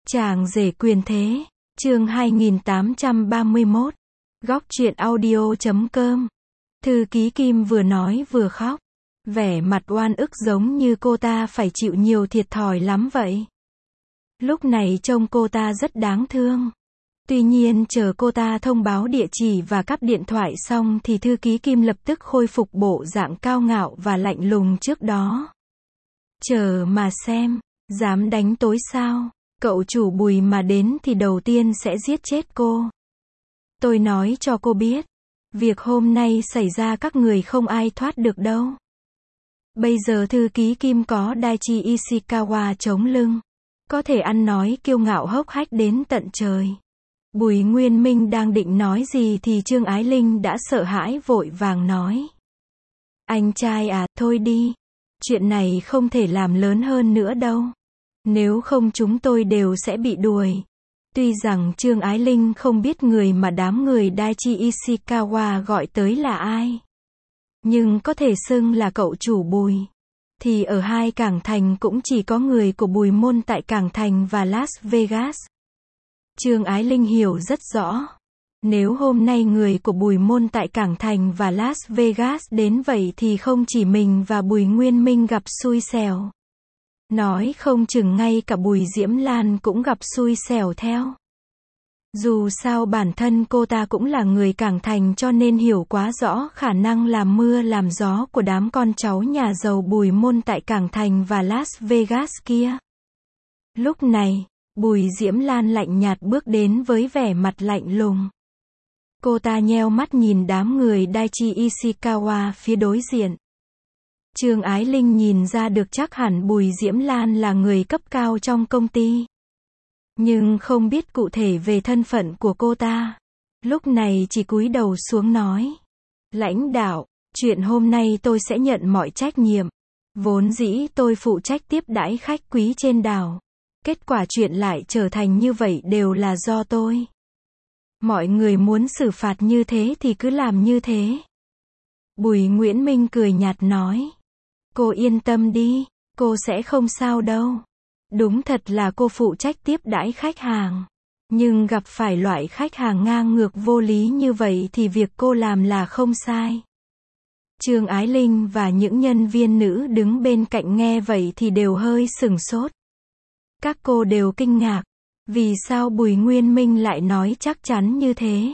Chàng rể quyền thế, chương 2831, góc truyện audio.com. Thư ký Kim vừa nói vừa khóc, vẻ mặt oan ức giống như cô ta phải chịu nhiều thiệt thòi lắm vậy. Lúc này trông cô ta rất đáng thương. Tuy nhiên chờ cô ta thông báo địa chỉ và cắp điện thoại xong thì thư ký Kim lập tức khôi phục bộ dạng cao ngạo và lạnh lùng trước đó. Chờ mà xem, dám đánh tối sao? Cậu chủ Bùi mà đến thì đầu tiên sẽ giết chết cô. Tôi nói cho cô biết, việc hôm nay xảy ra các người không ai thoát được đâu. Bây giờ thư ký Kim có Daichi Ishikawa chống lưng, có thể ăn nói kiêu ngạo hốc hách đến tận trời. Bùi Nguyên Minh đang định nói gì thì Trương Ái Linh đã sợ hãi vội vàng nói. Anh trai à, thôi đi. Chuyện này không thể làm lớn hơn nữa đâu. Nếu không chúng tôi đều sẽ bị đuổi. Tuy rằng Trương Ái Linh không biết người mà đám người Daichi Ishikawa gọi tới là ai, nhưng có thể xưng là cậu chủ Bùi. Thì ở hai cảng thành cũng chỉ có người của Bùi môn tại cảng thành và Las Vegas. Trương Ái Linh hiểu rất rõ. Nếu hôm nay người của Bùi môn tại cảng thành và Las Vegas đến vậy thì không chỉ mình và Bùi Nguyên Minh gặp xui xẻo. Nói không chừng ngay cả Bùi Diễm Lan cũng gặp xui xẻo theo. Dù sao bản thân cô ta cũng là người cảng thành cho nên hiểu quá rõ khả năng làm mưa làm gió của đám con cháu nhà giàu Bùi môn tại cảng thành và Las Vegas kia. Lúc này, Bùi Diễm Lan lạnh nhạt bước đến với vẻ mặt lạnh lùng. Cô ta nheo mắt nhìn đám người Daichi Ishikawa phía đối diện. Trương Ái Linh nhìn ra được chắc hẳn Bùi Diễm Lan là người cấp cao trong công ty. Nhưng không biết cụ thể về thân phận của cô ta. Lúc này chỉ cúi đầu xuống nói. Lãnh đạo, chuyện hôm nay tôi sẽ nhận mọi trách nhiệm. Vốn dĩ tôi phụ trách tiếp đãi khách quý trên đảo. Kết quả chuyện lại trở thành như vậy đều là do tôi. Mọi người muốn xử phạt như thế thì cứ làm như thế. Bùi Nguyễn Minh cười nhạt nói. Cô yên tâm đi, cô sẽ không sao đâu. Đúng thật là cô phụ trách tiếp đãi khách hàng. Nhưng gặp phải loại khách hàng ngang ngược vô lý như vậy thì việc cô làm là không sai. Trương Ái Linh và những nhân viên nữ đứng bên cạnh nghe vậy thì đều hơi sửng sốt. Các cô đều kinh ngạc. Vì sao Bùi Nguyên Minh lại nói chắc chắn như thế?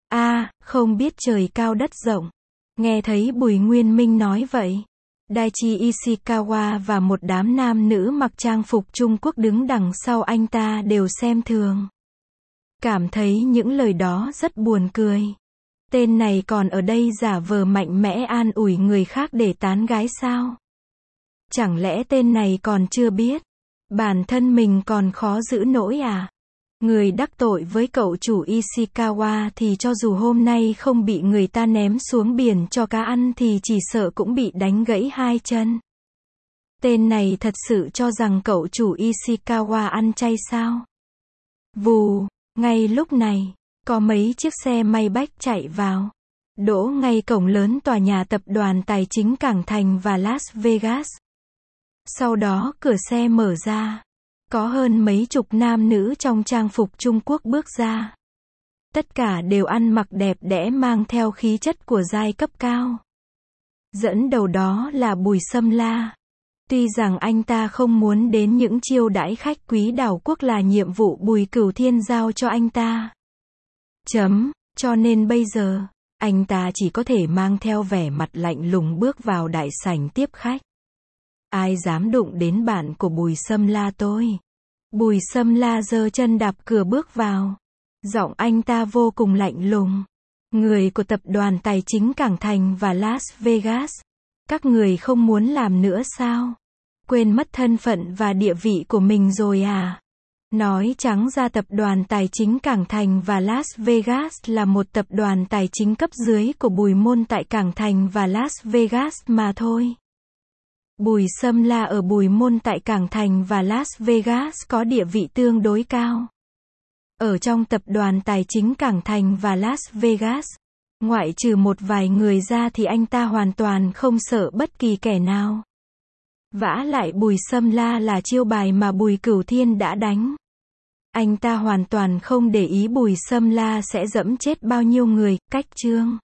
Không biết trời cao đất rộng. Nghe thấy Bùi Nguyên Minh nói vậy, Daichi Ishikawa và một đám nam nữ mặc trang phục Trung Quốc đứng đằng sau anh ta đều xem thường. Cảm thấy những lời đó rất buồn cười. Tên này còn ở đây giả vờ mạnh mẽ an ủi người khác để tán gái sao? Chẳng lẽ tên này còn chưa biết bản thân mình còn khó giữ nổi à? Người đắc tội với cậu chủ Ishikawa thì cho dù hôm nay không bị người ta ném xuống biển cho cá ăn thì chỉ sợ cũng bị đánh gãy hai chân. Tên này thật sự cho rằng cậu chủ Ishikawa ăn chay sao? Vù, ngay lúc này, có mấy chiếc xe may bách chạy vào, đỗ ngay cổng lớn tòa nhà tập đoàn tài chính Cảng Thành và Las Vegas. Sau đó cửa xe mở ra. Có hơn mấy chục nam nữ trong trang phục Trung Quốc bước ra. Tất cả đều ăn mặc đẹp đẽ mang theo khí chất của giai cấp cao. Dẫn đầu đó là Bùi Sâm La. Tuy rằng anh ta không muốn đến những chiêu đãi khách quý đảo quốc là nhiệm vụ Bùi Cửu Thiên giao cho anh ta. Cho nên bây giờ, anh ta chỉ có thể mang theo vẻ mặt lạnh lùng bước vào đại sảnh tiếp khách. Ai dám đụng đến bạn của Bùi Sâm La tôi? Bùi Sâm La giơ chân đạp cửa bước vào. Giọng anh ta vô cùng lạnh lùng. Người của tập đoàn tài chính Cảng Thành và Las Vegas. Các người không muốn làm nữa sao? Quên mất thân phận và địa vị của mình rồi à? Nói trắng ra tập đoàn tài chính Cảng Thành và Las Vegas là một tập đoàn tài chính cấp dưới của Bùi môn tại Cảng Thành và Las Vegas mà thôi. Bùi Sâm La ở Bùi môn tại Cảng Thành và Las Vegas có địa vị tương đối cao. Ở trong tập đoàn tài chính Cảng Thành và Las Vegas, ngoại trừ một vài người ra thì anh ta hoàn toàn không sợ bất kỳ kẻ nào. Vả lại Bùi Sâm La là chiêu bài mà Bùi Cửu Thiên đã đánh. Anh ta hoàn toàn không để ý Bùi Sâm La sẽ giẫm chết bao nhiêu người, cách chương